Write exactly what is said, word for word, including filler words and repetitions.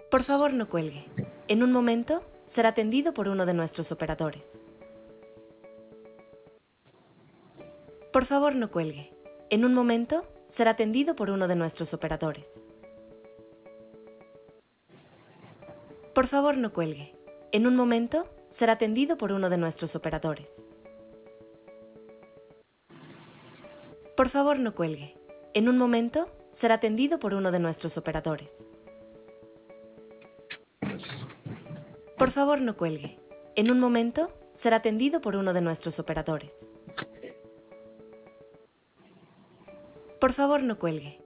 Por favor, no cuelgue. En un momento, será atendido por uno de nuestros operadores. Por favor, no cuelgue. En un momento, será atendido por uno de nuestros operadores. Por favor, no cuelgue. En un momento, será atendido por uno de nuestros operadores. Por favor, no cuelgue. En un momento, será atendido por uno de nuestros operadores. Por favor, no cuelgue. En un momento, será atendido por uno de nuestros operadores. Por favor, no cuelgue.